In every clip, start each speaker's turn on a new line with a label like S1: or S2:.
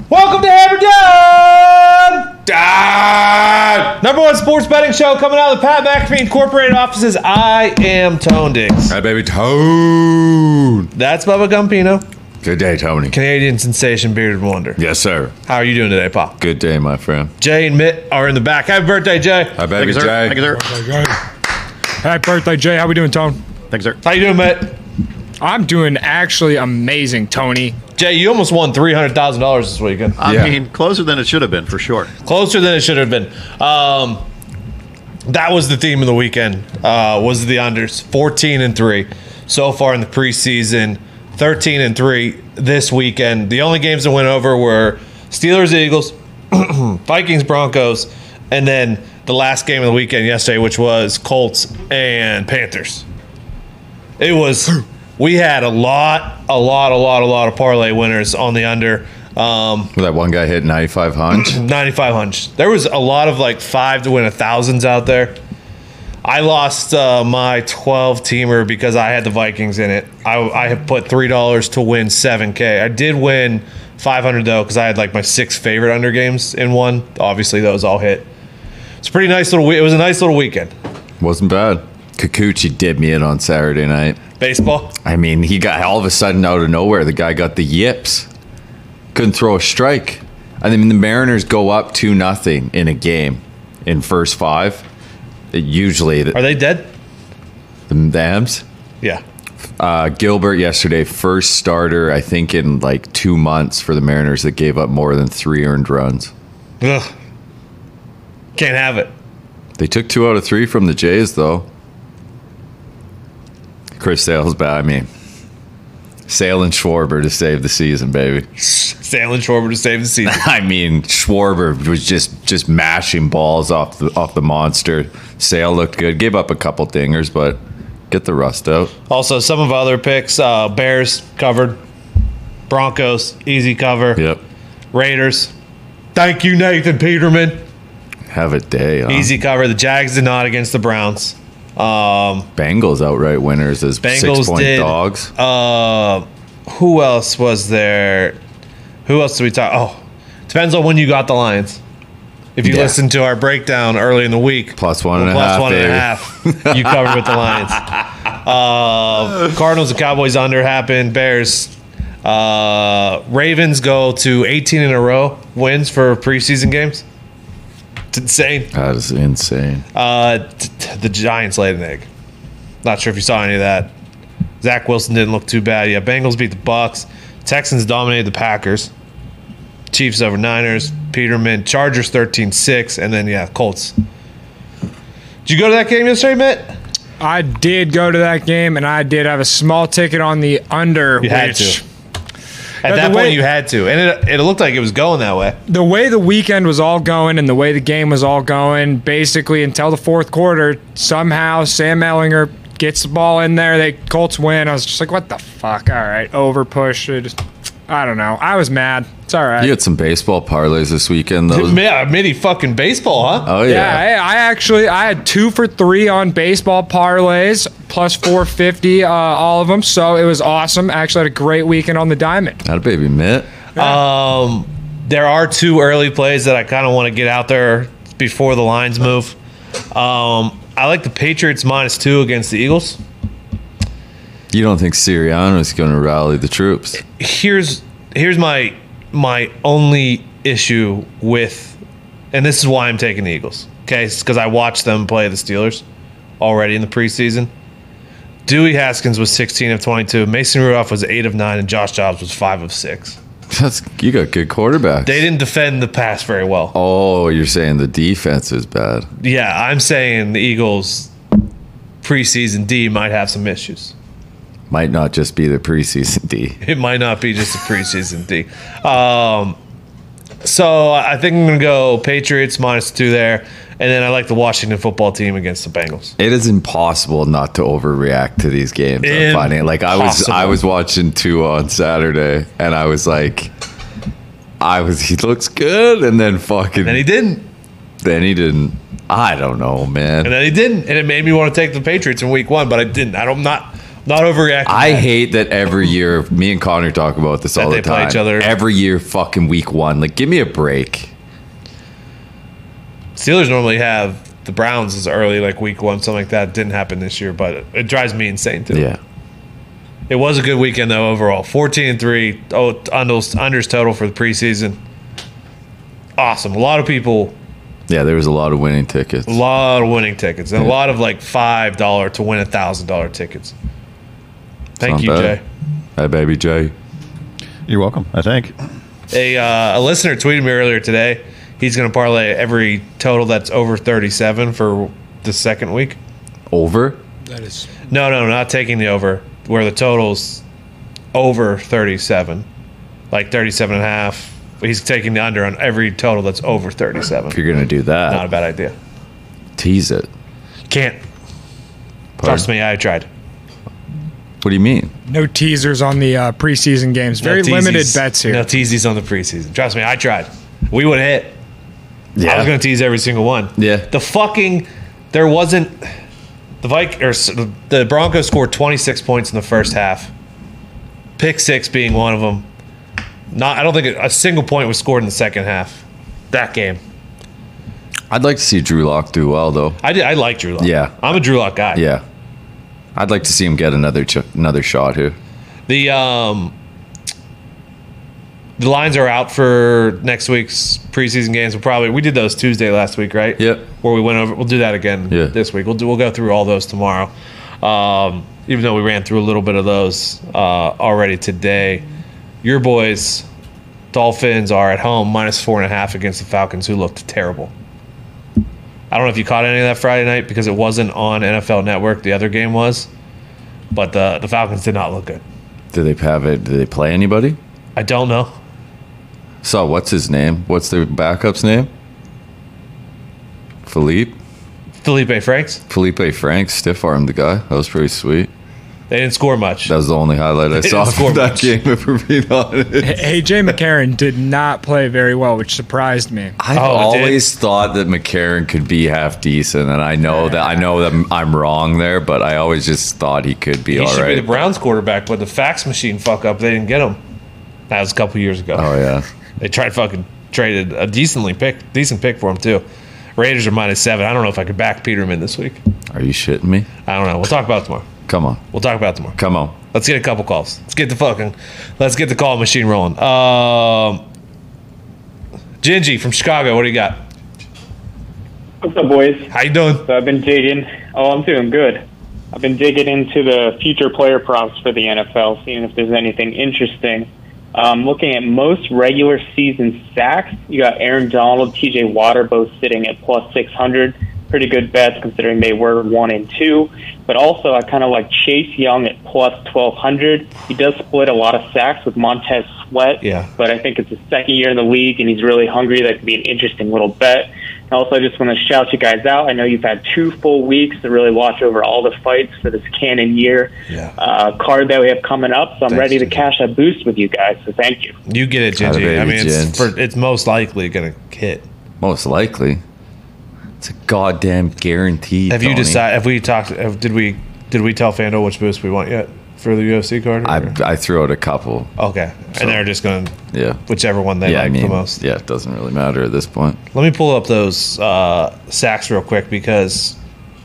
S1: Welcome to Hammer Down! Number one sports betting show coming out of the Pat McAfee Incorporated offices. I am Tone Diggs.
S2: Hi, baby. Tone.
S1: That's Bubba Gumpino.
S2: Good day, Tony.
S1: Canadian sensation, bearded wonder.
S2: Yes, sir.
S1: How are you doing today, Paul?
S2: Good day, my friend.
S1: Jay and Mitt are in the back. Happy birthday, Jay.
S2: Hi, baby, Jay.
S3: Thank you, sir.
S4: Happy birthday, Jay. How we doing, Tone?
S3: Thank you, sir.
S1: How you doing, Mitt?
S4: I'm doing actually amazing, Tony.
S1: Jay, you almost won $300,000 this weekend.
S3: I mean, closer than it should have been, for sure.
S1: Closer than it should have been. That was the theme of the weekend, was the unders. 14-3 so far in the preseason. 13-3 this weekend. The only games that went over were Steelers, Eagles, Vikings, Broncos, and then the last game of the weekend yesterday, which was Colts and Panthers. It was... We had a lot of parlay winners on the under.
S2: That one guy hit 95 hunch.
S1: 95 hunch. There was a lot of like 5 to win 1,000s out there. I lost my 12-teamer because I had the Vikings in it. I have put $3 to win $7K. I did win $500 though because I had like my 6 favorite under games in one. Obviously those all hit. It's a pretty nice little. It was a nice little weekend.
S2: Wasn't bad. Kikuchi did me in on Saturday night.
S1: Baseball.
S2: I mean, he got all of a sudden out of nowhere. The guy got the yips. Couldn't throw a strike. I mean, the Mariners go up 2-0 in a game in first 5. Usually,
S1: Are they dead?
S2: the Hams.
S1: Yeah.
S2: Gilbert yesterday, first starter, I think, in like 2 months for the Mariners that gave up more than 3 earned runs.
S1: Ugh. Can't have it.
S2: They took 2 out of 3 from the Jays, though. Chris Sale's bad. I mean, Sale and Schwarber to save the season, baby.
S1: Sailing Schwarber to save the season.
S2: I mean, Schwarber was just mashing balls off the monster. Sale looked good. Gave up a couple dingers, but get the rust out.
S1: Also, some of our other picks, Bears covered. Broncos, easy cover.
S2: Yep.
S1: Raiders. Thank you, Nathan Peterman.
S2: Have a day, huh?
S1: Easy cover. The Jags did not against the Browns.
S2: Bengals outright winners as
S1: Bengals
S2: 6-point
S1: did.
S2: dogs.
S1: Who else was there? Who else did we talk? Oh, depends on when you got the Lions. If you
S2: Yeah.
S1: listened to our breakdown early in the week,
S2: Plus one and a
S1: plus
S2: half,
S1: one and a
S2: baby.
S1: half, you covered with the Lions. Cardinals and Cowboys under happened. Bears, Ravens go to 18 in a row wins for preseason games. It's insane.
S2: That is insane.
S1: The Giants laid an egg. Not sure if you saw any of that. Zach Wilson didn't look too bad. Yeah, Bengals beat the Bucks. Texans dominated the Packers. Chiefs over Niners. Peterman. Chargers 13-6. And then, yeah, Colts. Did you go to that game yesterday, Mitt?
S4: I did go to that game, and I did have a small ticket on the under.
S1: You had to. At that point, you had to. And it looked like it was going that way.
S4: The way the weekend was all going and the way the game was all going, basically until the fourth quarter, somehow Sam Ellinger gets the ball in there. They Colts win. I was just like, what the fuck? All right, over push. I don't know. I was mad. It's all right.
S2: You had some baseball parlays this weekend, though.
S1: Yeah, mini fucking baseball, huh?
S2: Oh,
S4: Yeah, I had 2 for 3 on baseball parlays, plus 450, all of them. So it was awesome. Actually had a great weekend on the diamond.
S2: Not a baby mitt.
S1: There are 2 early plays that I kind of want to get out there before the lines move. I like the Patriots -2 against the Eagles.
S2: You don't think Sirianni's going to rally the troops?
S1: Here's my only issue with, and this is why I'm taking the Eagles. Okay, because I watched them play the Steelers already in the preseason. Dewey Haskins was 16 of 22. Mason Rudolph was 8 of 9, and Josh Jacobs was 5 of 6.
S2: You got good quarterbacks.
S1: They didn't defend the pass very well.
S2: Oh, you're saying the defense is bad.
S1: Yeah, I'm saying the Eagles preseason D might have some issues.
S2: Might not just be the preseason D.
S1: It might not be just a preseason D. So I think I'm going to go Patriots -2 there. And then I like the Washington football team against the Bengals.
S2: It is impossible not to overreact to these games. I'm finding it. Like I was watching Tua on Saturday, and I was like, he looks good, and then fucking.
S1: And he didn't.
S2: Then he didn't. I don't know, man.
S1: And then he didn't. And it made me want to take the Patriots in week 1, but I didn't. I'm not Not overreacting.
S2: I hate that every year. Me and Connor talk about this all the
S1: they play
S2: time.
S1: each other.
S2: Every year, fucking week 1. Like, give me a break.
S1: Steelers normally have the Browns as early, like week 1, something like that. Didn't happen this year, but it drives me insane too.
S2: Yeah.
S1: It was a good weekend though overall. 14-3. Oh, unders total for the preseason. Awesome. A lot of people.
S2: Yeah, there was a lot of winning tickets.
S1: A lot of winning tickets and a lot of like $5 to win $1,000 tickets. Thank
S2: Not
S1: you,
S2: bad.
S1: Jay.
S2: Hey, baby Jay.
S3: You're welcome. I think.
S1: A listener tweeted me earlier today. He's going to parlay every total that's over 37 for the second week.
S2: Over?
S4: That is
S1: No, not taking the over. Where the total's over 37, like 37 and a half. He's taking the under on every total that's over 37.
S2: If you're going to do that,
S1: Not a bad idea.
S2: tease it.
S1: Can't.
S2: Pardon?
S1: Trust me, I tried.
S2: What do you mean?
S4: no teasers on the preseason games. Very
S1: No
S4: limited
S1: teasies.
S4: bets here.
S1: No teasies on the preseason. Trust me, I tried. We would hit.
S2: Yeah.
S1: I was going to tease every single one.
S2: Yeah.
S1: There wasn't. The Broncos scored 26 points in the first half. Pick 6 being one of them. I don't think a single point was scored in the second half. That game.
S2: I'd like to see Drew Lock do well, though.
S1: I like Drew Lock.
S2: Yeah.
S1: I'm a Drew Lock guy.
S2: Yeah. I'd like to see him get another shot here.
S1: The lines are out for next week's preseason games. We did those Tuesday last week, right?
S2: Yep.
S1: Where we went over. We'll do that again
S2: Yeah.
S1: this week. We'll go through all those tomorrow. Even though we ran through a little bit of those already today. Your boys, Dolphins, are at home -4.5 against the Falcons, who looked terrible. I don't know if you caught any of that Friday night because it wasn't on NFL Network. The other game was, but the Falcons did not look good.
S2: Did they play anybody?
S1: I don't know.
S2: So, what's his name? What's their backup's name? Felipe
S1: Franks.
S2: Felipe Franks stiff-armed the guy. That was pretty sweet.
S1: They didn't score much.
S2: That was the only highlight I
S1: They
S2: saw
S1: didn't score
S2: from that
S1: much.
S2: game, if we're being honest.
S4: AJ McCarron did not play very well, which surprised me.
S2: I've
S1: Oh, it did?
S2: always thought that McCarron could be half decent, and I know that I'm wrong there, but I always just thought he could be
S1: He
S2: all
S1: should be
S2: right.
S1: the Browns quarterback, but the fax machine fuck up. They didn't get him. That was a couple years ago.
S2: Oh yeah,
S1: They traded a decent pick for him too. Raiders are -7. I don't know if I could back Peterman this week.
S2: are you shitting me?
S1: I don't know. We'll talk about it tomorrow.
S2: Come on,
S1: We'll talk about it tomorrow.
S2: come on.
S1: Let's get a couple calls. Let's get the call machine rolling. Gingy from Chicago, what do you got?
S5: What's up, boys?
S1: How you doing?
S5: So I've been digging. Oh, I'm doing good. I've been digging into the future player props for the NFL, seeing if there's anything interesting. Looking at most regular season sacks, you got Aaron Donald, T.J. Water, both sitting at +600. Pretty good bets considering they were 1 and 2. But also, I kind of like Chase Young at +1200. He does split a lot of sacks with Montez Sweat.
S1: Yeah.
S5: But I think it's his second year in the league, and he's really hungry. That could be an interesting little bet. Also, I just want to shout you guys out. I know you've had 2 full weeks to really watch over all the fights for this Cannon year card that we have coming up. So I'm ready to cash that boost with you guys. So thank you.
S1: You get it,
S2: Atta
S1: Gingy.
S2: baby,
S1: I mean,
S2: Gins.
S1: it's most likely going to hit.
S2: Most likely, it's a goddamn guarantee.
S1: Have you
S2: Tony.
S1: decided? Have we talked? Did we tell FanDuel which boost we want yet for the UFC card? or-
S2: I threw out a couple.
S1: Okay, and they're just going to
S2: Yeah.
S1: whichever one they
S2: Yeah,
S1: like
S2: I mean,
S1: the most.
S2: yeah, it doesn't really matter at this point.
S1: Let me pull up those sacks real quick because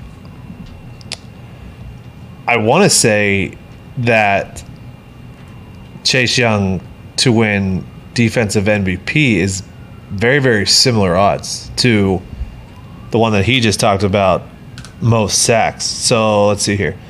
S1: I want to say that Chase Young to win defensive MVP is very, very similar odds to the one that he just talked about, most sacks. So let's see here.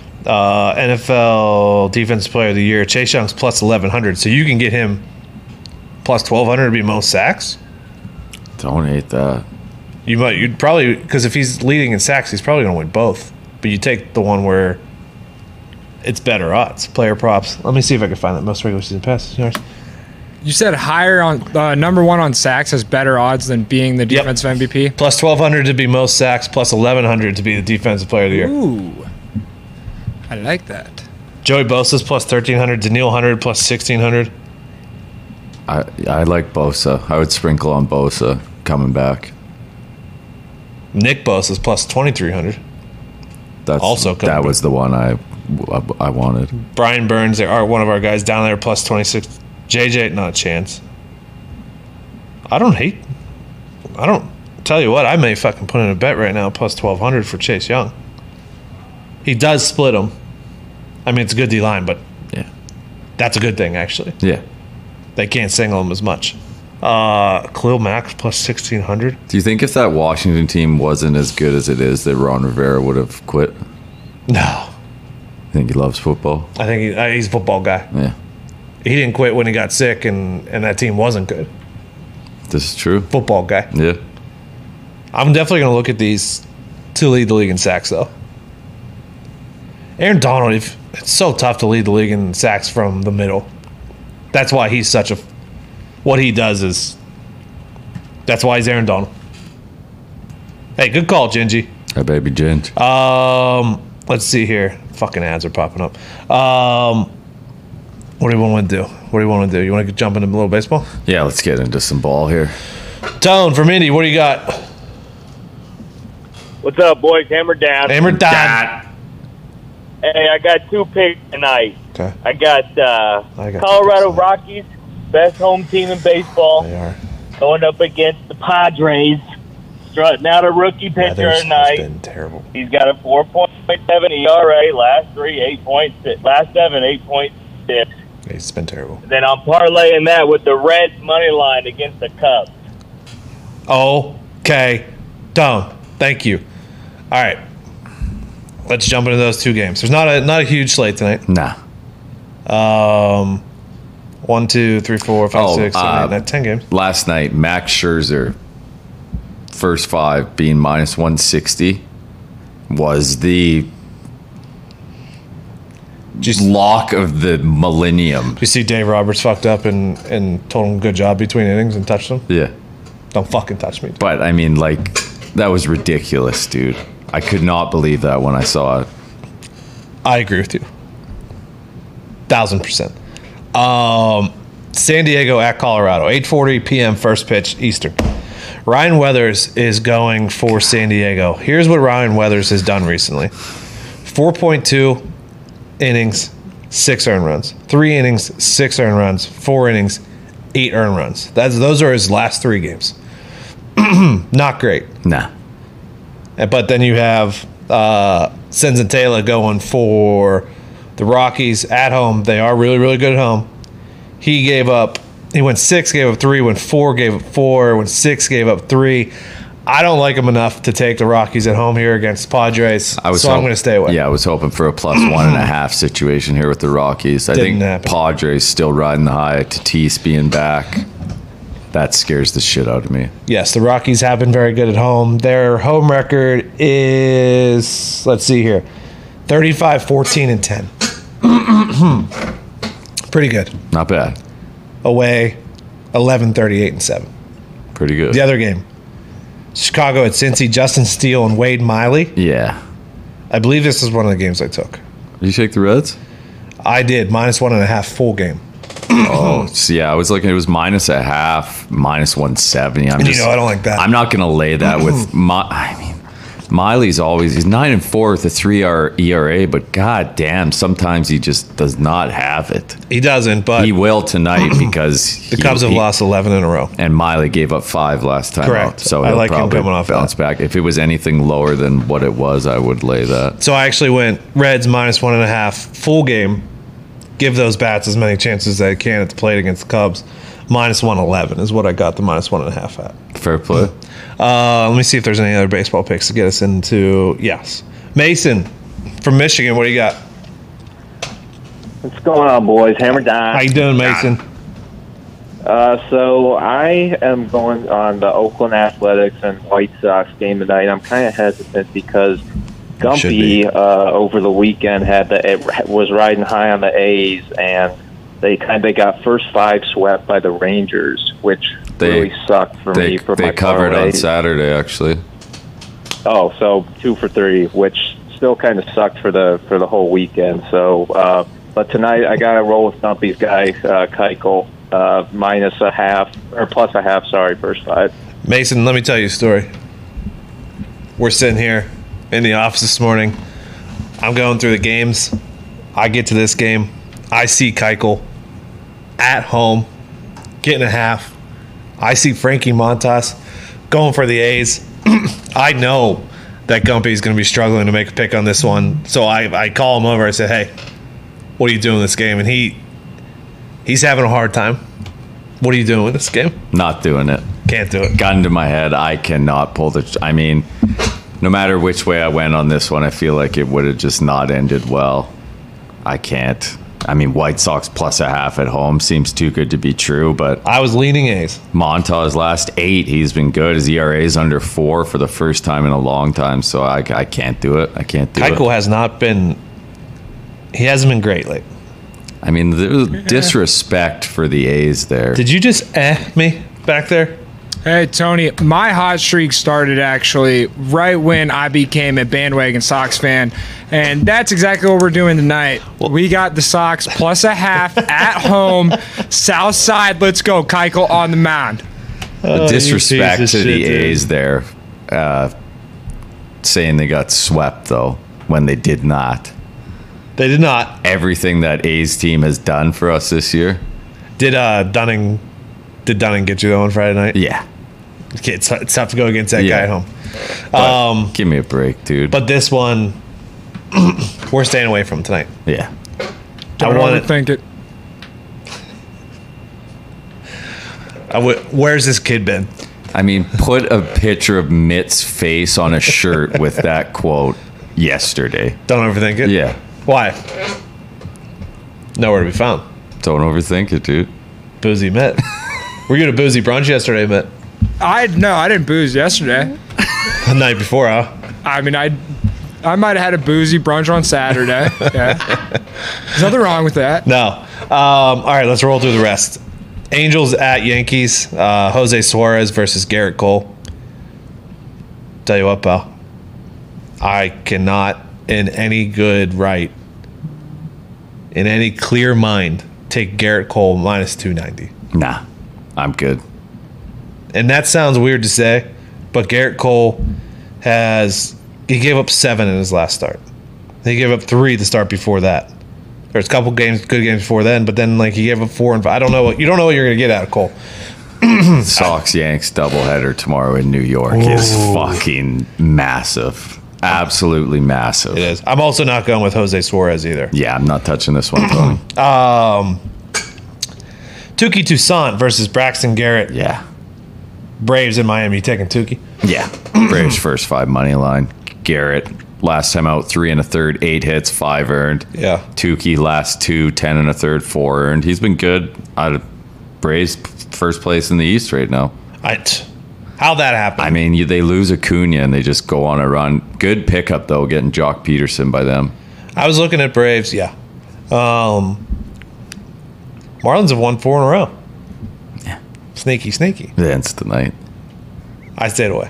S1: NFL Defensive Player of the Year, Chase Young's +1100. So you can get him +1200 to be most sacks.
S2: Don't hate that.
S1: You'd probably, because if he's leading in sacks, he's probably going to win both. But you take the one where it's better odds, player props. Let me see if I can find that most regular season passes yards.
S4: You said higher on number 1 on sacks has better odds than being the defensive MVP.
S1: +1200 to be most sacks, +1100 to be the defensive player of the year.
S4: Ooh, I like that.
S1: Joey Bosa's +1300, Daniil Hunter +1600.
S2: I like Bosa. I would sprinkle on Bosa coming back.
S1: Nick Bosa's +2300.
S2: That's
S1: Also coming
S2: that
S1: back.
S2: was the one I I wanted.
S1: Brian Burns, one of our guys down there, plus 26. JJ, not a chance. I don't tell you what, I may fucking put in a bet right now, plus 1,200 for Chase Young. He does split them. I mean, it's a good D-line, but
S2: Yeah.
S1: that's a good thing, actually.
S2: Yeah.
S1: They can't single him as much. Khalil Mack plus 1,600.
S2: Do you think if that Washington team wasn't as good as it is, that Ron Rivera would have quit?
S1: No.
S2: I think he loves football.
S1: I think he's a football guy.
S2: Yeah.
S1: He didn't quit when he got sick and that team wasn't good.
S2: This is true.
S1: Football guy.
S2: Yeah.
S1: I'm definitely going to look at these to lead the league in sacks, though. Aaron Donald, it's so tough to lead the league in sacks from the middle. That's why he's such a... What he does is... That's why he's Aaron Donald. Hey, good call, Gingy.
S2: Hey, baby Ginge.
S1: Let's see here. Fucking ads are popping up. What do you want to do? What do you want to do? You want to jump into a little baseball?
S2: Yeah, let's get into some ball here.
S1: Tone from Indy, what do you got?
S6: What's up, boys? Hammer down.
S1: Hammer down.
S6: Hey, I got 2 picks tonight.
S1: Okay.
S6: I got,
S1: I got
S6: Colorado
S1: 2 picks tonight.
S6: Rockies, best home team in baseball,
S1: They are.
S6: going up against the Padres. Strutting out a rookie pitcher
S1: Weather's
S6: tonight.
S1: been terrible.
S6: He's got a 4.7 ERA. Last 3, 8.6. Last 7, 8.6.
S1: It's been terrible.
S6: Then I'm parlaying that with the Reds money line against the Cubs.
S1: Okay. Tone, thank you. All right. Let's jump into those 2 games. There's not a huge slate tonight.
S2: Nah.
S1: 1, 2, 3, 4, 5, 6, 7, 8, 9, 10 games.
S2: Last night, Max Scherzer, first 5 being minus 160, was the
S1: Just
S2: lock of the millennium.
S1: you see Dave Roberts fucked up and told him good job between innings and touched him?
S2: Yeah.
S1: Don't fucking touch me.
S2: But, I mean, like, that was ridiculous, dude. I could not believe that when I saw it.
S1: I agree with you. 1,000%. San Diego at Colorado, 8:40 p.m. first pitch Eastern. Ryan Weathers is going for San Diego. Here's what Ryan Weathers has done recently: 4.2 innings, 6 earned runs. 3 innings, 6 earned runs. 4 innings, 8 earned runs. Those are his last 3 games. Not great.
S2: Nah.
S1: But then you have Senzatela going for the Rockies at home. They are really, really good at home. He went 6, gave up 3, went 4, gave up 4, went 6, gave up 3. I don't like him enough to take the Rockies at home here against Padres, I'm going to stay away.
S2: Yeah, I was hoping for a plus 1.5 situation here with the Rockies. I
S1: Didn't
S2: think
S1: happen.
S2: Padres still riding the high. Tatis being back. That scares the shit out of me.
S1: Yes, the Rockies have been very good at home. Their home record is, let's see here, 35, 14, and 10. Pretty good.
S2: Not bad.
S1: Away, 11, 38, and 7.
S2: Pretty good.
S1: The other game, Chicago at Cincy, Justin Steele and Wade Miley.
S2: Yeah.
S1: I believe this is one of the games I took.
S2: Did you take the Reds?
S1: I did, -1.5 full game.
S2: Oh, so yeah. I was looking. It was -0.5, -170.
S1: And you know I don't like that.
S2: I'm not going to lay that with Miley's he's 9-4 with a 3 ERA, but god damn, sometimes he just does not have it.
S1: He doesn't, but
S2: He will tonight because
S1: the Cubs have lost 11 in a row.
S2: and Miley gave up 5 last time
S1: Correct.
S2: out. So
S1: I
S2: he'll
S1: like him
S2: probably
S1: coming off
S2: bounce back. If it was anything lower than what it was, I would lay that.
S1: So I actually went Reds -1.5 full game. Give those bats as many chances as they can at the plate against the Cubs. -111 is what I got the -1.5 at.
S2: Fair play.
S1: Let me see if there's any other baseball picks to get us into. Yes. Mason from Michigan, what do you got?
S7: What's going on, boys? Hammer down.
S1: How you doing, Mason?
S7: So I am going on the Oakland Athletics and White Sox game tonight. I'm kind of hesitant because
S1: Should be.
S7: Gumpy over the weekend was riding high on the A's, and they got first 5 swept by the Rangers, which really sucked for me for my
S2: They covered on
S7: parlays.
S2: Saturday, actually.
S7: Oh, so 2 for 3, which still kind of sucked for the whole weekend. So, but tonight I got to roll with Dumpy's guy, Keuchel, -0.5 or +0.5. Sorry, first 5.
S1: Mason, let me tell you a story. We're sitting here in the office this morning. I'm going through the games. I get to this game. I see Keuchel at home getting a half. I see Frankie Montas going for the A's. I know that Gumpy is going to be struggling to make a pick on this one. So I call him over. I said, hey, what are you doing in this game? And he's having a hard time. What are you doing in this game?
S2: Not doing it.
S1: Can't do it.
S2: Gun to my head, I cannot pull the... I mean, no matter which way I went on this one, I feel like it would have just not ended well. I can't. I mean, White Sox plus a half at home seems too good to be true, but...
S1: I was leaning A's.
S2: Montas last 8, he's been good. His ERA is under 4 for the first time in a long time, so I can't do it. I can't do it.
S1: Keuchel has not been... He hasn't been great lately.
S2: I mean, there's disrespect for the A's there.
S1: Did you just me back there?
S4: Hey, Tony, my hot streak started actually right when I became a bandwagon Sox fan, and that's exactly what we're doing tonight. We got the Sox plus a half at home. South Side, let's go. Keuchel on the mound.
S2: The disrespect
S1: piece
S2: to
S1: of
S2: the
S1: shit, dude.
S2: A's there, saying they got swept, though, when they did not.
S1: They did not.
S2: Everything that A's team has done for us this year.
S1: Did Dunning get you on Friday night?
S2: Yeah.
S1: Okay, it's tough to go against that guy at home.
S2: But give me a break, dude.
S1: But this one, we're staying away from tonight.
S2: Yeah.
S4: Don't overthink it.
S1: Where's this kid been?
S2: I mean, put a picture of Mitt's face on a shirt with that quote yesterday.
S1: Don't overthink it?
S2: Yeah.
S1: Why? Nowhere to be found.
S2: Don't overthink it, dude.
S1: Boozy Mitt. Were you at a boozy brunch yesterday, Mitt?
S4: I didn't booze yesterday.
S1: The night before, huh?
S4: I mean, I might have had a boozy brunch on Saturday. Yeah. There's nothing wrong with that.
S1: No. All right, let's roll through the rest. Angels at Yankees. Jose Suarez versus Garrett Cole. Tell you what, pal. I cannot, in any good right, in any clear mind, take Garrett Cole minus 290.
S2: Nah, I'm good.
S1: And that sounds weird to say, but Garrett Cole he gave up 7 in his last start. He gave up 3 the start before that. There's a couple good games before then, but then he gave up 4 and 5. You don't know what you're going to get out of Cole.
S2: Sox Yanks doubleheader tomorrow in New York is fucking massive. Absolutely massive.
S1: It is. I'm also not going with Jose Suarez either.
S2: Yeah, I'm not touching this one, Tony.
S1: Touki Toussaint versus Braxton Garrett.
S2: Yeah.
S1: Braves in Miami. You taking Touki?
S2: Yeah. Braves first 5 money line. Garrett, last time out, 3 1/3, 8 hits, 5 earned.
S1: Yeah.
S2: Touki, last 2, 10 1/3, 4 earned. He's been good. Braves first place in the East right now.
S1: How'd that happen?
S2: I mean, they lose Acuna and they just go on a run. Good pickup, though, getting Jock Peterson by them.
S1: I was looking at Braves, yeah. Marlins have won 4 in a row.
S2: Yeah.
S1: Sneaky.
S2: It's tonight.
S1: I stayed away.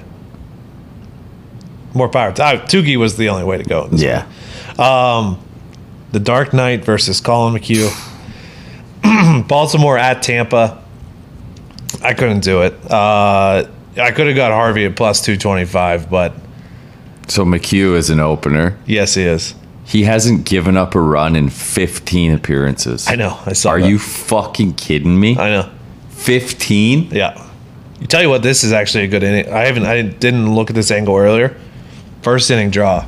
S1: More power. Touki was the only way to go.
S2: Yeah.
S1: The Dark Knight versus Colin McHugh. Baltimore at Tampa. I couldn't do it. I could have got Harvey at plus 225, but...
S2: So McHugh is an opener.
S1: Yes, he is.
S2: He hasn't given up a run in 15 appearances.
S1: I know. I saw
S2: Are
S1: that.
S2: you fucking kidding me?
S1: I know.
S2: 15?
S1: Yeah. You tell you what, this is actually a good inning. I didn't look at this angle earlier. First inning draw.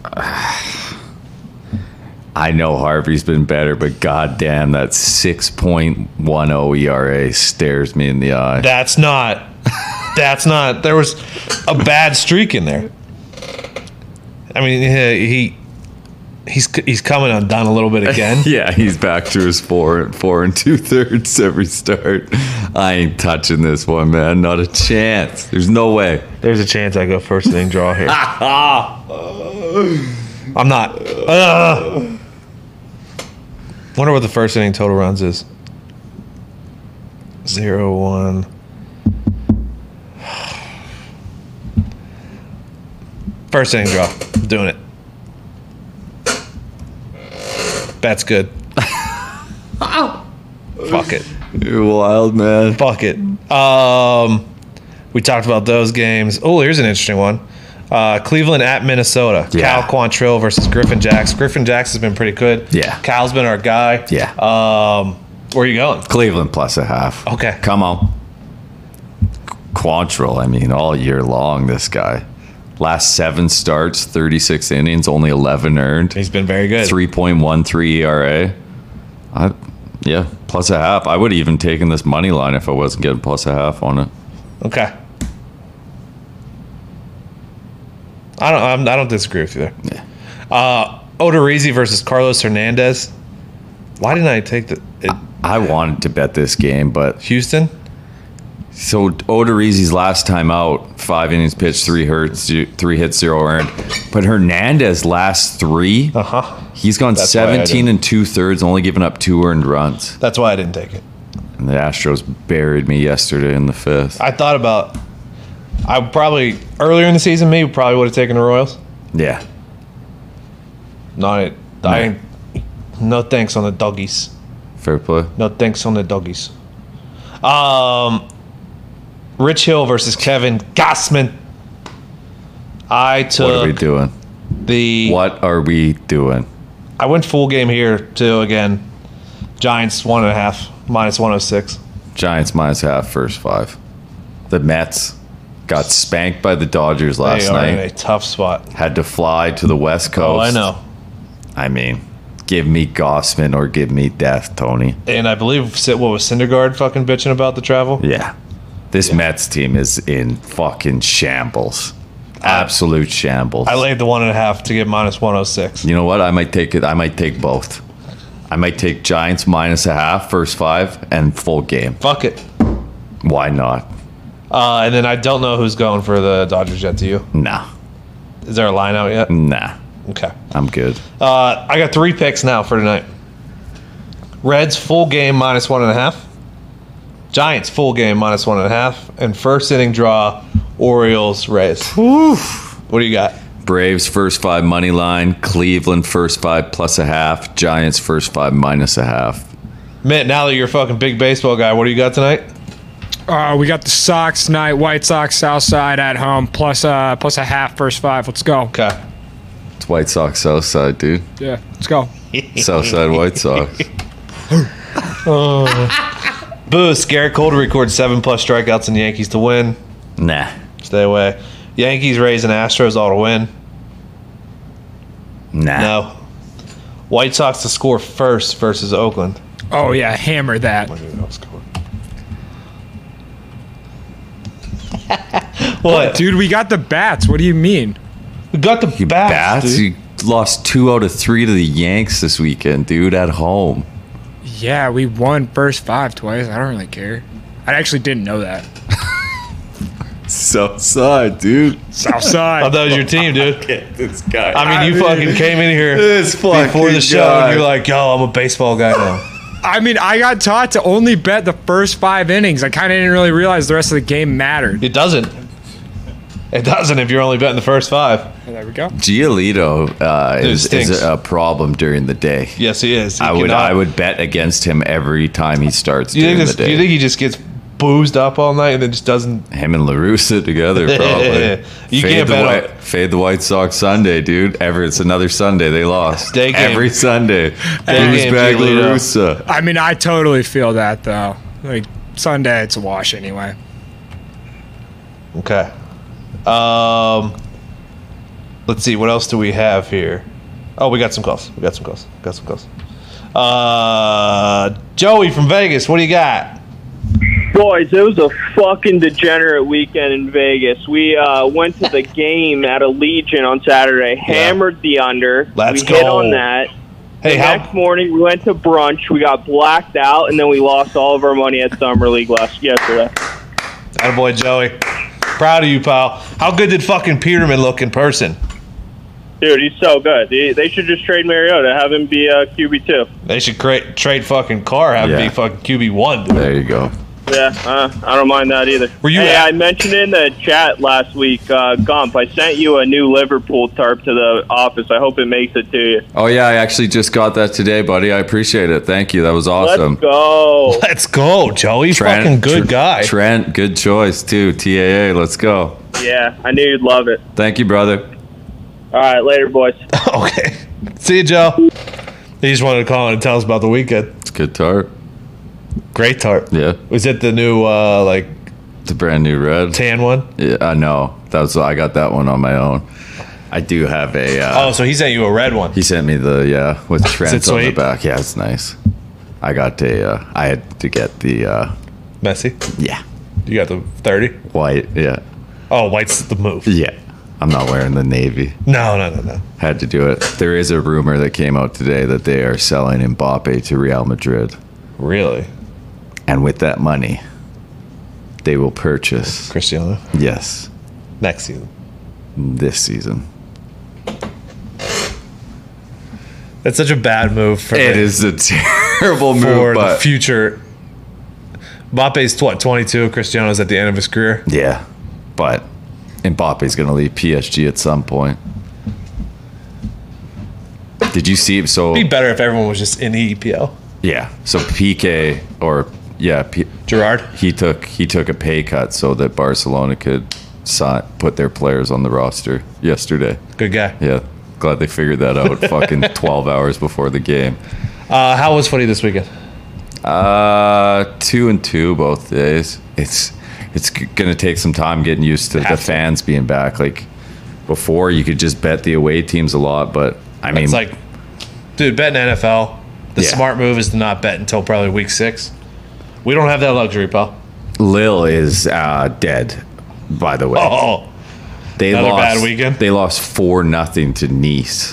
S2: I know Harvey's been better, but goddamn, that 6.10 ERA stares me in the eye.
S1: That's not. There was a bad streak in there. I mean, he's coming undone a little bit again.
S2: Yeah, he's back to his 4 2/3 every start. I ain't touching this one, man. Not a chance. There's no way.
S1: There's a chance I go first inning draw here. I'm not. Wonder what the first inning total runs is. 0-1. First inning draw. I'm doing it. Bet's good. Fuck it.
S2: You're wild, man.
S1: Fuck it. We talked about those games. Oh, here's an interesting one. Cleveland at Minnesota.
S2: Yeah.
S1: Cal Quantrill versus Griffin Jacks. Griffin Jacks has been pretty good.
S2: Yeah.
S1: Cal's been our guy.
S2: Yeah.
S1: Where are you going?
S2: Cleveland plus a half.
S1: Okay.
S2: Come on. Quantrill, I mean, all year long, this guy. Last 7 starts, 36 innings, only 11 earned.
S1: He's been very good.
S2: 3.13 ERA. Yeah, plus a half. I would have even taken this money line if I wasn't getting plus a half on it.
S1: Okay. I don't disagree with you there.
S2: Yeah.
S1: Odorizzi versus Carlos Hernandez. Why didn't I take the
S2: I wanted to bet this game, but
S1: Houston?
S2: so Odorizzi's last time out, 5 innings pitched, 3 hits, 0 earned. But Hernandez last 3, he's gone
S1: That's why I
S2: 17 and 2/3, only giving up 2 earned runs.
S1: That's why I didn't take it.
S2: And the Astros buried me yesterday in the 5th.
S1: I thought about. I probably earlier in the season maybe probably would have taken the Royals.
S2: Yeah.
S1: Not it. No thanks on the doggies.
S2: Fair play.
S1: No thanks on the doggies. Rich Hill versus Kevin Gassman. I took
S2: What are we doing? What are we doing?
S1: I went full game here too again. Giants 1.5 minus 106.
S2: Giants minus half, first 5. The Mets got spanked by the Dodgers
S1: They
S2: last
S1: are in a
S2: night.
S1: tough spot.
S2: Had to fly to the West Coast.
S1: Oh, I know.
S2: I mean, give me Gossman or give me death, Tony.
S1: And I believe what was Syndergaard fucking bitching about the travel?
S2: Yeah. This Mets team is in fucking shambles. Absolute shambles.
S1: I laid the 1.5 to get minus 106.
S2: You know what? I might take it. I might take both. I might take Giants minus a half, first 5, and full game.
S1: Fuck it.
S2: Why not?
S1: And then I don't know who's going for the Dodgers yet. Do you?
S2: Nah.
S1: Is there a line out yet?
S2: Nah.
S1: Okay.
S2: I'm good.
S1: I got 3 picks now for tonight. Reds full game minus 1.5. Giants full game minus 1.5. And first inning draw, Orioles Rays. What do you got?
S2: Braves first 5 money line. Cleveland first 5 plus a half. Giants first 5 minus a half.
S1: Mitt, now that you're a fucking big baseball guy, what do you got tonight?
S4: We got the Sox tonight. White Sox South Side at home plus a half first 5. Let's go.
S1: Okay.
S2: It's White Sox South Side, dude.
S4: Yeah, let's go.
S2: South Side White Sox.
S1: Boost. Garrett Cole to record 7+ strikeouts and Yankees to win.
S2: Nah.
S1: Stay away. Yankees, Rays, and Astros all to win.
S2: Nah.
S1: No. White Sox to score first versus Oakland.
S4: Oh yeah, hammer that.
S1: What?
S4: Dude, we got the bats. What do you mean?
S1: We got the bats,
S2: Bats?
S1: dude.
S2: You lost 2 out of 3 to the Yanks this weekend, dude, at home.
S4: Yeah, we won first 5 twice. I don't really care. I actually didn't know that.
S2: South Side, dude.
S4: South
S1: I
S4: Side.
S1: thought that was your team, dude.
S2: This guy.
S1: I mean, you fucking came in here
S2: This
S1: before
S2: fucking
S1: the show
S2: guy.
S1: and you're like, yo, I'm a baseball guy now.
S4: I mean, I got taught to only bet the first 5 innings. I kind of didn't really realize the rest of the game mattered.
S1: It doesn't. It doesn't if you're only betting the first 5.
S4: There we go.
S2: Giolito is
S1: stinks.
S2: a problem during the day.
S1: Yes, he is. He
S2: I
S1: cannot-
S2: would bet against him every time he starts
S1: Do you
S2: during
S1: think
S2: the
S1: this, do
S2: day.
S1: you think he just gets boozed up all night and then just doesn't?
S2: Him and LaRussa together, probably.
S1: You can't bet on-
S2: Fade the White Sox Sunday, dude. It's another Sunday. They lost.
S1: Day game.
S2: Every Sunday.
S1: game,
S2: Booze bag
S1: Giolito.
S2: LaRussa.
S4: I mean, I totally feel that, though. Like, Sunday, it's a wash anyway.
S1: Okay. Let's see. What else do we have here? Oh, we got some calls. Joey from Vegas. What do you got?
S8: Boys, it was a fucking degenerate weekend in Vegas. We went to the game at Allegiant on Saturday, hammered the under.
S1: Let's
S8: we
S1: go.
S8: hit on that.
S1: Hey,
S8: The
S1: how?
S8: next morning, we went to brunch. We got blacked out, and then we lost all of our money at Summer League yesterday.
S1: Attaboy, Joey. Proud of you, pal. How good did fucking Peterman look in person?
S8: Dude, he's so good. They should just trade Mariota, have him be QB2.
S1: They should trade fucking Carr, have him
S2: Yeah.
S1: be fucking QB1. Dude.
S2: There you go.
S8: Yeah, I don't mind that either.
S1: Were you
S8: hey,
S1: at-
S8: I mentioned in the chat last week, Gump, I sent you a new Liverpool tarp to the office. I hope it makes it to you.
S2: Oh, yeah. I actually just got that today, buddy. I appreciate it. Thank you. That was awesome.
S8: Let's go.
S1: Let's go, Joey. Fucking good guy.
S2: Trent, good choice, too. TAA, let's go.
S8: Yeah, I knew you'd love it.
S2: Thank you, brother.
S8: All right, later, boys.
S1: Okay. See you, Joe. He just wanted to call in and tell us about the weekend.
S2: It's good tart.
S1: Great tart.
S2: Yeah.
S1: Was it the new,
S2: It's a brand new red.
S1: tan one?
S2: Yeah, I know. I got that one on my own. I do have a.
S1: So he sent you a red one.
S2: He sent me with Trent on the
S1: sweet?
S2: back. Yeah, it's nice. I got I had to get the.
S1: Messy.
S2: Yeah.
S1: You got the 30?
S2: White. Yeah.
S1: Oh, white's the move.
S2: Yeah. I'm not wearing the navy.
S1: No.
S2: Had to do it. There is a rumor that came out today that they are selling Mbappe to Real Madrid.
S1: Really?
S2: And with that money, they will purchase.
S1: Cristiano?
S2: Yes.
S1: Next season.
S2: This season.
S1: That's such a bad move for
S2: It is a terrible
S1: for
S2: move,
S1: the
S2: but
S1: future. Mbappe's 22. Cristiano's at the end of his career.
S2: yeah. But Mbappe's going to leave PSG at some point. Did you see? So
S1: It'd be better if everyone was just in the EPL.
S2: yeah. So PK
S1: Gerard?
S2: he took a pay cut so that Barcelona could put their players on the roster yesterday.
S1: Good guy.
S2: Yeah. Glad they figured that out fucking 12 hours before the game.
S1: How was footy this weekend?
S2: 2-2 both days. It's gonna take some time getting used to the fans being back. Like before, you could just bet the away teams a lot, but I mean,
S1: It's like, dude, betting NFL, the
S2: Yeah.
S1: smart move is to not bet until probably week 6. We don't have that luxury, pal.
S2: Lille is dead. By the way,
S1: Oh,
S2: they
S1: another
S2: lost.
S1: bad weekend?
S2: They lost 4-0 to Nice.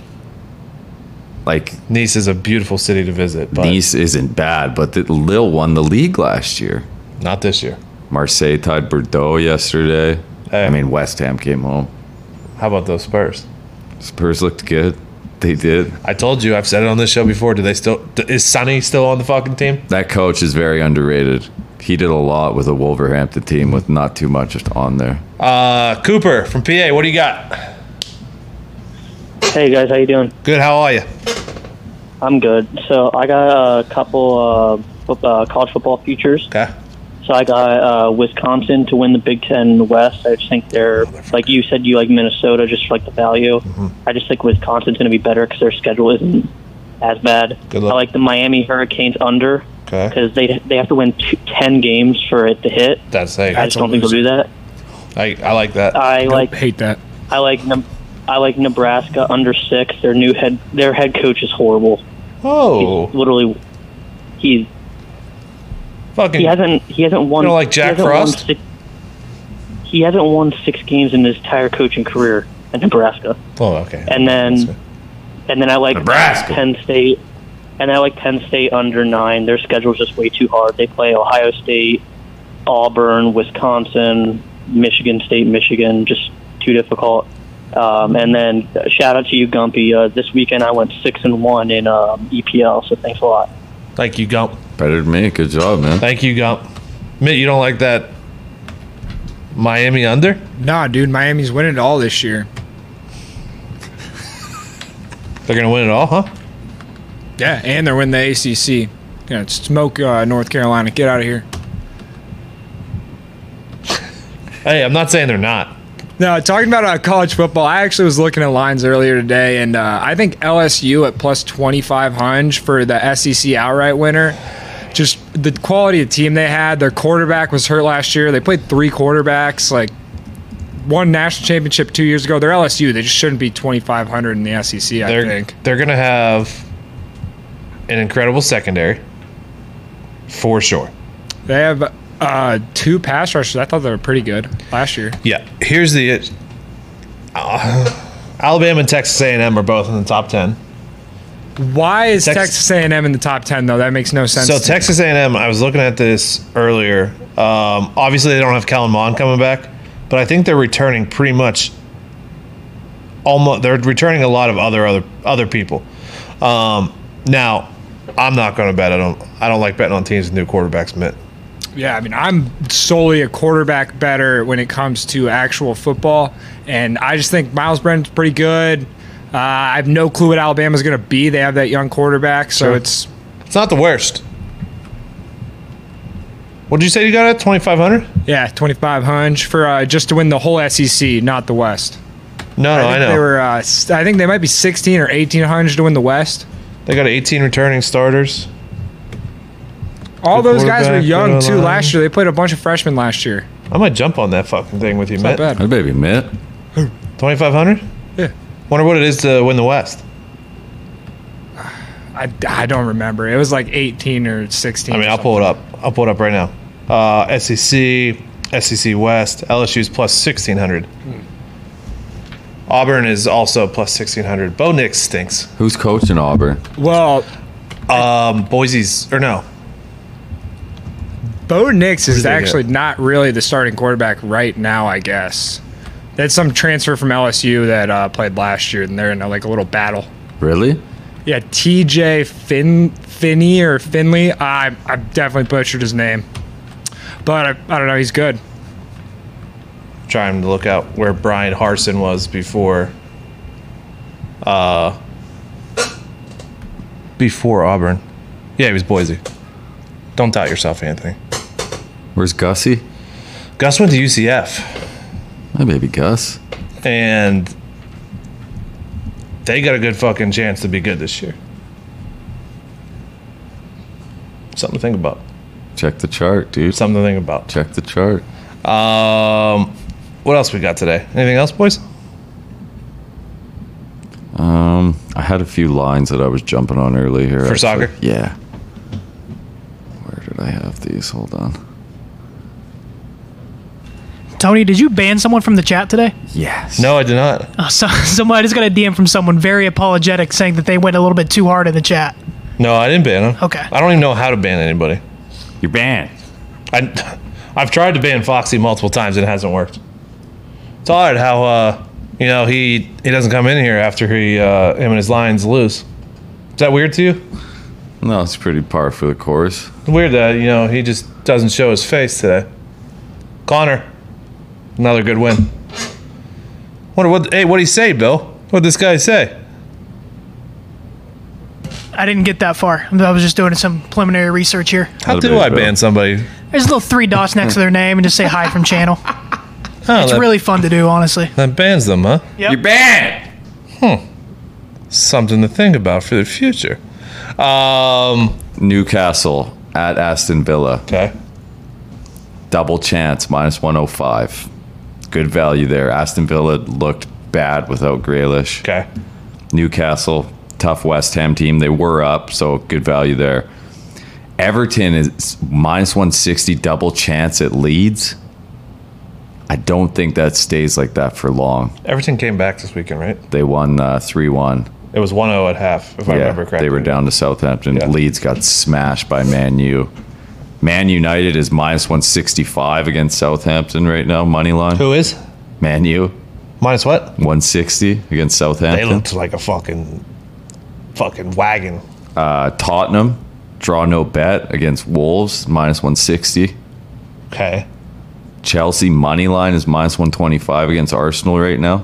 S2: Like
S1: Nice is a beautiful city to visit, but
S2: Nice isn't bad, but Lille won the league last year.
S1: not this year.
S2: Marseille tied Bordeaux yesterday.
S1: Hey.
S2: I mean, West Ham came home.
S1: How about those Spurs?
S2: Spurs looked good. They did.
S1: I told you, I've said it on this show before. Is Sonny still on the fucking team?
S2: That coach is very underrated. He did a lot with a Wolverhampton team with not too much on there.
S1: Cooper from PA, what do you got?
S9: Hey guys, how you doing?
S1: Good, how are you?
S9: I'm good. So I got a couple college football futures.
S1: Okay.
S9: So I got Wisconsin to win the Big Ten West. I just think they're, like you said, you like Minnesota just for like the value. I just think Wisconsin's going to be better because their schedule isn't as bad.
S1: Good
S9: I
S1: luck.
S9: like the Miami Hurricanes under
S1: Okay.
S9: because they have to win 10 games for it to hit.
S1: I
S9: I just don't think they'll do that.
S1: I like that.
S9: I like
S4: Hate that.
S9: I like Nebraska under 6. Their head coach is horrible.
S1: Oh,
S9: He's literally he
S1: fucking.
S9: hasn't won.
S1: You don't like Jack
S9: he hasn't won
S1: Frost?
S9: he hasn't won 6 games in his entire coaching career at Nebraska.
S1: Oh, okay.
S9: And then I like
S1: Nebraska.
S9: Penn State. And I like Penn State under 9. Their schedule's just way too hard. They play Ohio State, Auburn, Wisconsin, Michigan State, Michigan, just too difficult. And then shout out to you, Gumpy. This weekend I went 6-1 in EPL, so thanks a lot.
S1: Thank you, Gump.
S2: Better than me. Good job, man.
S1: Thank you, Gump. Mitt, you don't like that Miami under?
S4: Nah, dude, Miami's winning it all this year.
S1: They're going to win it all, huh?
S4: Yeah, and they're winning the ACC. Yeah, smoke North Carolina. Get out of here.
S1: Hey, I'm not saying they're not.
S4: No, talking about college football, I actually was looking at lines earlier today, and I think LSU at plus 2,500 for the SEC outright winner. Just the quality of team they had. Their quarterback was hurt last year. They played 3 quarterbacks, like won national championship 2 years ago. They're LSU. They just shouldn't be 2,500 in the SEC, I think.
S1: They're going to have an incredible secondary, for sure.
S4: They have 2 pass rushers. I thought they were pretty good last year.
S1: Yeah. Here's the Alabama and Texas A&M are both in the top 10.
S4: Why is
S1: Texas-
S4: Texas A&M in the top 10, though? That makes no sense.
S1: So
S4: to me.
S1: Texas A&M, I was looking at this earlier. Obviously, they don't have Kellen Mond coming back, but I think they're returning pretty much almost. They're returning a lot of other people. Now, I'm not going to bet. I don't like betting on teams with new quarterbacks. Mitt.
S4: Yeah, I mean, I'm solely a quarterback better when it comes to actual football, and I just think Miles Brennan's pretty good. I have no clue what Alabama's going to be. They have that young quarterback, so
S1: Sure.
S4: it's
S1: It's not the worst. What'd you say you got at 2,500?
S4: Yeah, 2,500 for just to win the whole SEC, not the West.
S1: No, I know.
S4: They were. I think they might be 16 or 1,800 to win the West.
S1: They got 18 returning starters.
S4: All
S1: Good
S4: those guys were
S1: quarterback,
S4: young
S1: good
S4: too
S1: line.
S4: last year. They played a bunch of freshmen last year.
S1: I might jump on that fucking thing with you,
S4: It's not
S1: Mitt.
S4: bad.
S2: Hey, baby, Mitt.
S1: 2,500?
S4: Yeah.
S1: Wonder what it is to win the West.
S4: I don't remember. It was like 18 or 16.
S1: I mean,
S4: or
S1: I'll pull it up. I'll pull it up right now. SEC West, LSU's plus 1,600. Auburn is also plus 1,600. Bo Nix stinks.
S2: Who's coaching Auburn?
S4: something. Well,
S1: Boise's, or no.
S4: Bo Nix
S1: Who's
S4: is
S1: they
S4: actually not really the starting quarterback right now, I guess. That's some transfer from LSU that played last year, and they're in like a little battle.
S2: Really?
S4: Yeah, TJ Finney or Finley. I definitely butchered his name. But I don't know. He's good.
S1: Trying to look out where Brian Harsin was before Auburn. Yeah, he was Boise. Don't doubt yourself, Anthony.
S2: Where's Gussie?
S1: Gus went to UCF,
S2: My baby Gus.
S1: and they got a good fucking chance to be good this year. Something to think about.
S2: Check the chart, dude.
S1: Something to think about.
S2: Check the chart.
S1: What else we got today? Anything else, boys?
S2: I had a few lines that I was jumping on early here.
S1: For
S2: actually.
S1: soccer?
S2: Yeah. Where did I have these? Hold on.
S10: Tony, did you ban someone from the chat today?
S2: Yes.
S1: No, I did not.
S10: Oh, I just got a DM from someone very apologetic saying that they went a little bit too hard in the chat.
S1: No, I didn't ban him.
S10: Okay.
S1: I don't even know how to ban anybody.
S2: You're banned.
S1: I've tried to ban Foxy multiple times and it hasn't worked. It's odd how he doesn't come in here after him and his Lions lose. Is that weird to you?
S2: No, it's pretty par for the course.
S1: Weird that he just doesn't show his face today. Connor, another good win. What'd he say, Bill? What'd this guy say?
S10: I didn't get that far. I was just doing some preliminary research here.
S1: How
S2: Not a
S1: do
S2: big
S1: I
S2: Bill.
S1: ban somebody?
S10: There's little 3 dots next to their name and just say hi from channel.
S1: Oh,
S10: It's really fun to do, honestly.
S1: that bans them, huh?
S10: Yep.
S2: You're banned.
S1: Something to think about for the future.
S2: Newcastle at Aston Villa.
S1: Okay.
S2: Double chance, minus 105. Good value there. Aston Villa looked bad without Grealish.
S1: Okay.
S2: Newcastle, tough West Ham team. They were up, so good value there. Everton is minus 160, double chance at Leeds. I don't think that stays like that for long.
S1: Everton came back this weekend, right?
S2: They won 3-1.
S1: It was 1-0 at half, if I remember correctly.
S2: They were down to Southampton.
S1: Yeah.
S2: Leeds got smashed by Man U. Man United is minus 165 against Southampton right now, money line.
S1: Who is?
S2: Man U,
S1: Minus what?
S2: 160 against
S1: They
S2: Southampton.
S1: looked like a fucking wagon.
S2: Tottenham, draw no bet against Wolves, minus 160.
S1: Okay.
S2: Chelsea, money line is minus 125 against Arsenal right now.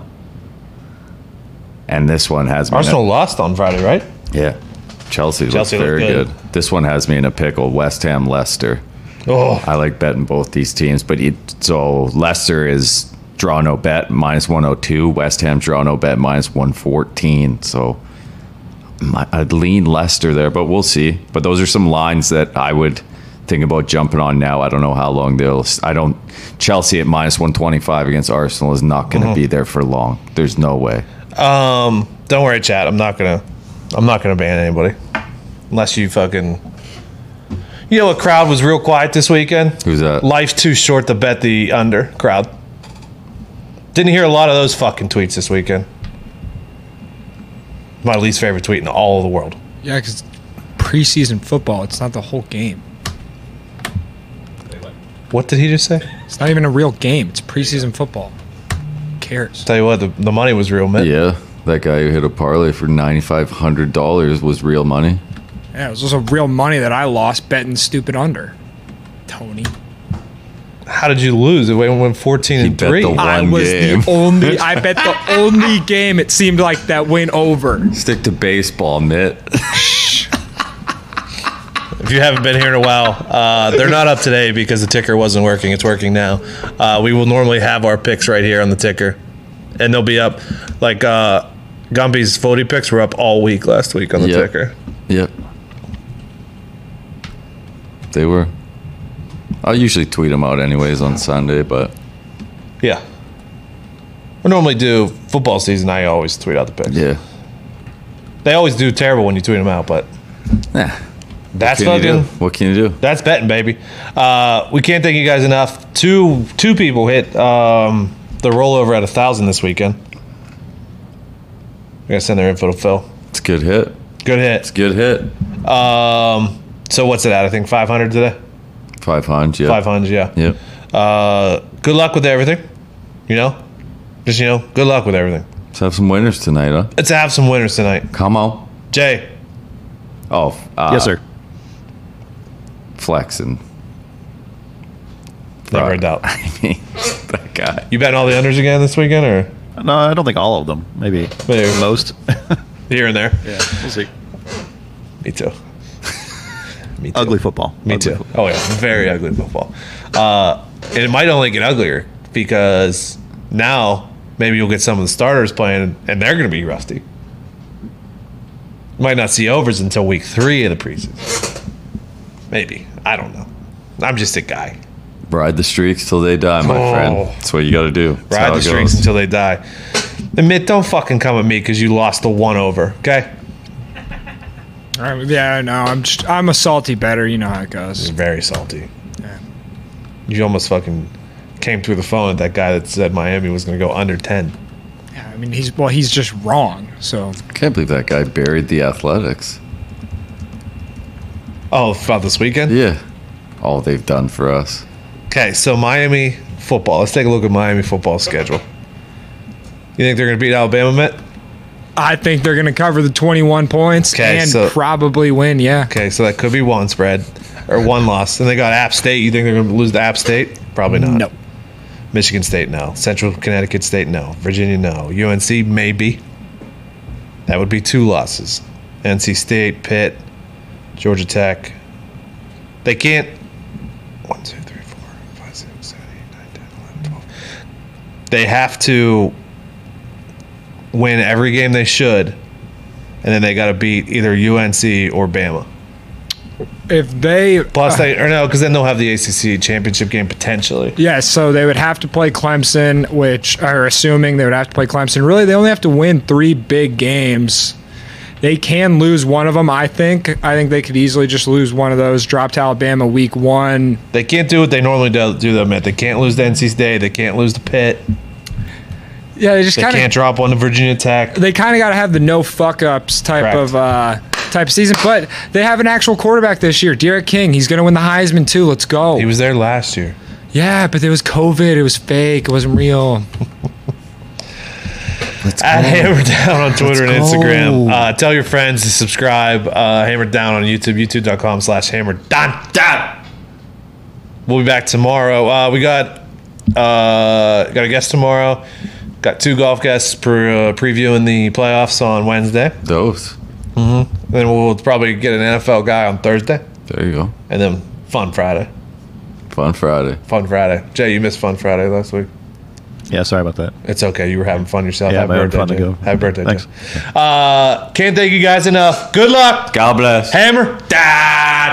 S2: And this one has me
S1: Arsenal lost on Friday, right?
S2: Yeah. Chelsea looks
S1: Chelsea looked
S2: very
S1: good.
S2: good. This one has me in a pickle. West Ham, Leicester.
S1: Oh,
S2: I like betting both these teams, but so Leicester is draw no bet minus 102. West Ham draw no bet minus 114. So I'd lean Leicester there, but we'll see. But those are some lines that I would think about jumping on now. I don't know how long Chelsea at minus 125 against Arsenal is not going to be there for long. There's no way.
S1: don't worry, chat. I'm not gonna ban anybody unless you fucking. You know what crowd was real quiet this weekend?
S2: Who's that?
S1: Life's too short to bet the under crowd. Didn't hear a lot of those fucking tweets this weekend. My least favorite tweet in all of the world.
S4: Yeah, because preseason football, it's not the whole game.
S1: What did he just say?
S4: It's not even a real game. It's preseason football. Who cares?
S1: Tell you what, the money was real, man.
S2: Yeah, that guy who hit a parlay for $9,500 was real money.
S4: Yeah, it was also real money that I lost betting stupid under. Tony.
S1: How did you lose? It went 14 and
S2: bet
S1: 3.
S2: the one
S4: I was
S2: game.
S4: I bet the only game it seemed like that went over.
S2: Stick to baseball, Mitt.
S1: if you haven't been here in a while, they're not up today because the ticker wasn't working. It's working now. We will normally have our picks right here on the ticker, and they'll be up. Like Gumpy's Fody picks were up all week last week on the ticker.
S2: Yep. They were. I usually tweet them out anyways on Sunday, but
S1: yeah. We normally do football season. I always tweet out the picks.
S2: yeah.
S1: They always do terrible when you tweet them out, but that's fucking.
S2: What can you do?
S1: That's betting, baby. We can't thank you guys enough. Two people hit the rollover at 1,000 this weekend. We gotta send their info to Phil.
S2: It's a good hit.
S1: Good hit.
S2: It's a good hit.
S1: So what's it at? I think 500 today.
S2: 500. Yeah.
S1: 500. Yeah.
S2: Yep.
S1: Good luck with everything. Just good luck with everything.
S2: Let's have some winners tonight, huh?
S1: Let's have some winners tonight.
S2: Come on.
S1: Jay.
S2: Oh.
S3: Yes, sir.
S2: Flexing.
S1: Never heard that.
S2: I mean, that guy.
S1: You betting all the unders again this weekend, or
S3: No, I don't think all of them. Maybe most.
S1: here and there?
S3: Yeah, we'll see.
S1: Me too. Me too.
S3: Ugly football.
S1: Me
S3: Ugly
S1: too.
S3: football.
S1: Oh yeah, very ugly football. And it might only get uglier because now maybe you'll get some of the starters playing, and they're going to be rusty. Might not see overs until week 3 of the preseason. Maybe. I don't know. I'm just a guy.
S2: Ride the streaks till they die, my friend. That's what you got to do. That's
S1: Ride
S2: how
S1: the
S2: it
S1: streaks
S2: goes.
S1: until they die. Admit, don't fucking come at me because you lost the 1 over, okay?
S4: Yeah, no, I'm a salty bettor. You know how it goes.
S1: It's very salty. Yeah. You almost fucking came through the phone at that guy that said Miami was going to go under 10.
S4: Yeah, I mean, he's just wrong. So
S2: Can't believe that guy buried the Athletics.
S1: Oh, about this weekend?
S2: Yeah. All they've done for us.
S1: Okay, so Miami football. Let's take a look at Miami football schedule. You think they're going to beat Alabama, Mitt?
S4: I think they're going to cover the 21 points and probably win, yeah.
S1: Okay, so that could be one spread or one loss. Then they got App State. You think they're going to lose to App State? Probably not.
S4: No.
S1: Michigan State, no. Central Connecticut State, no. Virginia, no. UNC, maybe. That would be 2 losses. NC State, Pitt, Georgia Tech. They can't. 1, 2, 3, 4, 5, 6, 7, 8, 9, 10, 11, 12. They have to win every game they should, and then they got to beat either UNC or Bama.
S4: If they
S1: plus because then they'll have the ACC championship game potentially.
S4: Yeah, so they would have to play Clemson, which are assuming they would have to play Clemson. Really, they only have to win 3 big games. They can lose one of them. I think they could easily just lose one of those. Drop to Alabama week 1.
S1: They can't do what they normally do. Though, Matt. They can't lose to NC State. They can't lose to Pitt.
S4: Yeah, they
S1: can't drop one to Virginia Tech.
S4: They kind of got to have the no fuck ups type of season. But they have an actual quarterback this year, Derek King. He's going to win the Heisman too. Let's go.
S1: He was there last year.
S4: Yeah, but there was COVID. It was fake. It wasn't real.
S1: At Hammer Down on Twitter and Instagram. Tell your friends to subscribe. Hammer Down on YouTube. YouTube.com/HammerDown. We'll be back tomorrow. We got a guest tomorrow. Got 2 golf guests previewing the playoffs on Wednesday.
S2: Those.
S1: Mm-hmm. Then we'll probably get an NFL guy on Thursday.
S2: There you go.
S1: And then Fun Friday.
S2: Fun Friday.
S1: Jay, you missed Fun Friday last week.
S3: Yeah, sorry about that.
S1: It's okay. You were having fun yourself.
S3: Yeah,
S1: Happy
S3: having
S1: birthday,
S3: fun to
S1: Jay.
S3: go.
S1: Happy birthday,
S3: Thanks.
S1: Jay. Can't thank you guys enough. Good luck.
S2: God bless.
S1: Hammer down.